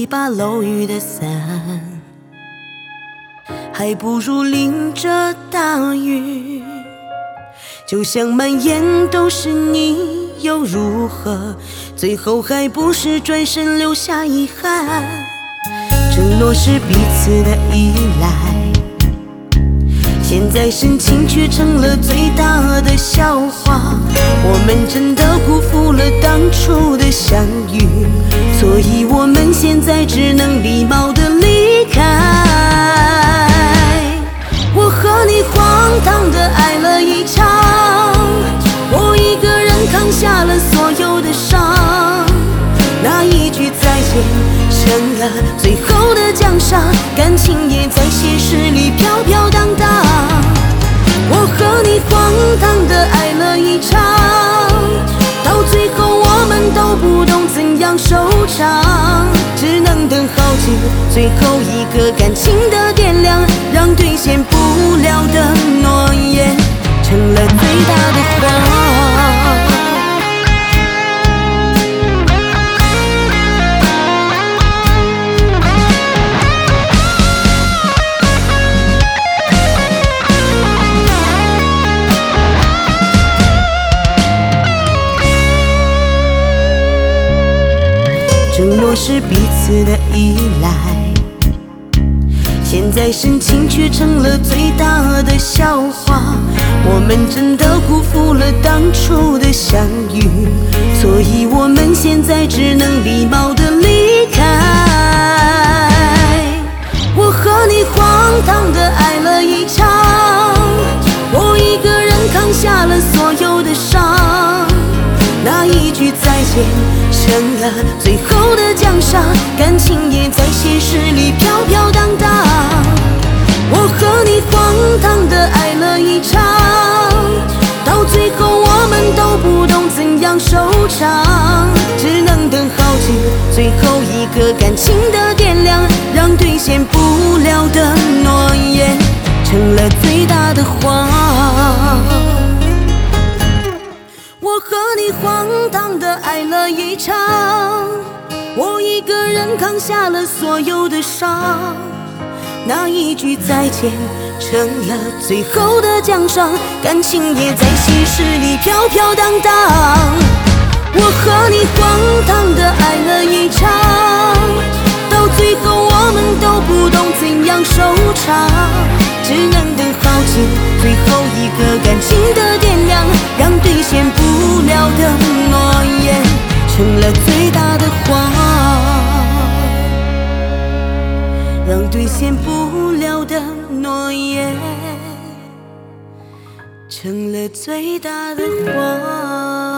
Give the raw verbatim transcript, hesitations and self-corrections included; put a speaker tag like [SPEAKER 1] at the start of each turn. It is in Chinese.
[SPEAKER 1] 一把漏雨的伞，还不如淋着大雨。就像满眼都是你又如何，最后还不是转身留下遗憾。承诺是彼此的依赖，现在深情却成了最大的笑话。我们真的辜负了当初的相遇，所以我们现在只能礼貌地离开。我和你荒唐地爱了一场，我一个人扛下了所有的伤，那一句再见成了最后的奖赏，感情也在现实里飘飘荡荡。我和你荒唐地爱了一场，到最后我们都不懂怎样收场，只能等耗尽最后一个感情的电量，让兑现不了的诺言成了最大的谎。承诺是彼此的依赖，现在深情却成了最大的笑话。我们真的辜负了当初的相遇，所以我们现在只能礼貌地离开。我和你荒唐地爱了一场，我一个人扛下了所有的伤，那一句再见成了最后的奖赏，感情也在现实里飘飘荡荡。我和你荒唐地爱了一场，到最后我们都不懂怎样收场，只能等耗尽最后一个感情的电量，让兑现不了的诺言成了最大的谎。我和你荒唐地爱了一场，我一个人扛下了所有的伤，那一句再见成了最后的奖赏，感情也在现实里飘飘荡荡。我和你荒唐地爱了一场，到最后我们都不懂怎样收场，只能等耗尽最后一个感情的电量，让兑现不了的诺言成了最大的谎，让兑现不了的诺言成了最大的谎。